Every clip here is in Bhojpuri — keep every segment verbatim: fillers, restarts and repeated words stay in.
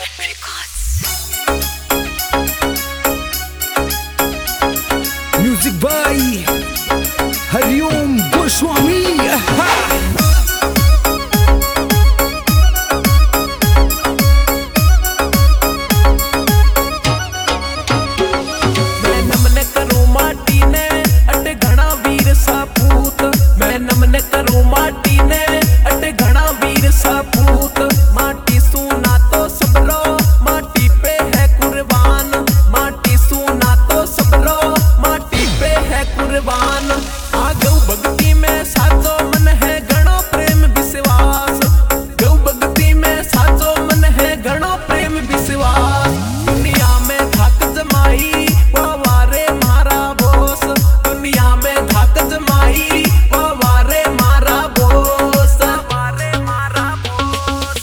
म्यूजिक बाई हरिओम गोस्वामी। मैं नमन करूं माटी ने अटे घना वीर सापूत। मैं नमन करूं माटी ने अटे घना वीर सापूत। माटी सुना तो सबरो माटी पे है कुर्बान। माटी सुना तो सबरो माटी पे है कुर्बान। आ गौ भक्ति में साचो मन है घणो प्रेम विश्वास। गौ भक्ति में साचो मन है घणो प्रेम विश्वास। दुनिया में धाक जमाई वारे मारा बोस। दुनिया में धाक जमाई वारे मारा बोस। वारे मारा बोस।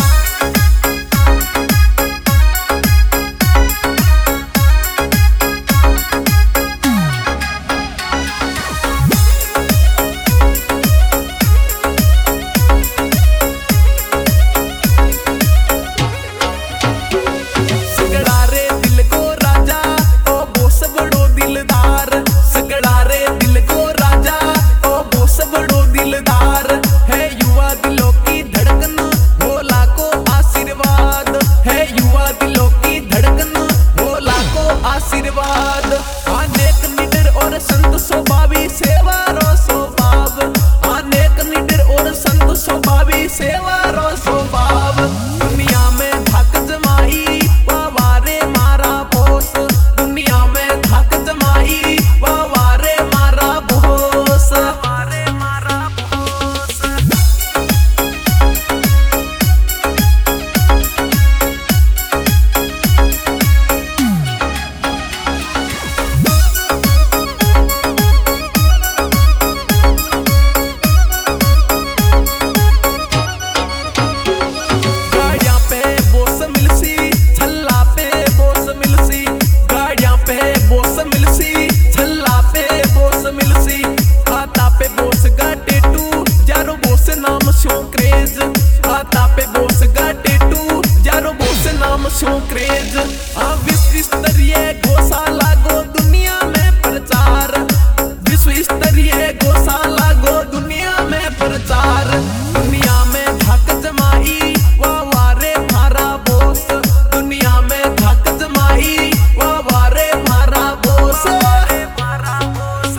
सगड़ा रे दिल को राजा ओ बोस बड़ो दिलदार। सगड़ा रे दिल को राजा ओ बोस बड़ो दिलदार। है युवा दिलों की धड़कन भोला को आशीर्वाद। है युवा दिलों की धड़कन भोला को आशीर्वाद। अनेक निडर और संत स्वभावी सेवा रो स्वभाव। अनेक निडर और संत स्वभावी सेवा रो स्वभाव। दुनिया में धाक जमाई वारे मारा बोस। दुनिया में धाक जमाई वारे मारा बोस। वारे मारा बोस। गाड़ियां पे बोस मिलसी छल्ला पे बोस मिलसी। गाड़ियां पे बोस मिलसी छल्ला पे बोस मिलसी। खाता पे बोस का टेटू जारो बोस नाम शो क्रेज। खाता पे बोस का टेटू जारो बोस नाम शो क्रेज। आ विश्व स्तरीय गौशाला गो दुनिया में प्रचार। विश्व स्तरीय गौशाला गो दुनिया में प्रचार। दुनिया में धाक जमाई वारे मारा बोस। दुनिया में धाक जमाई वारे मारा बोस। मारा बोस।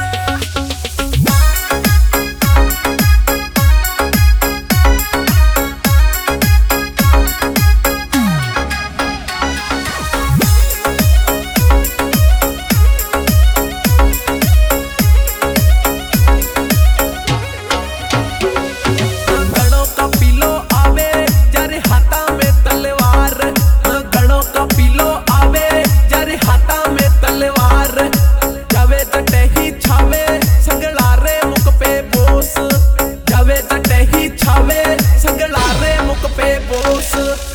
गणों का पीलो आवे जारे हाथा में तलवार। गणों का पीलो आवे जारे हाथा में तलवार। जावे जटे ही छावे सगड़ा रे मुख पे बोस। जावे जटे ही छावे सगड़ा रे मुख पे बोस।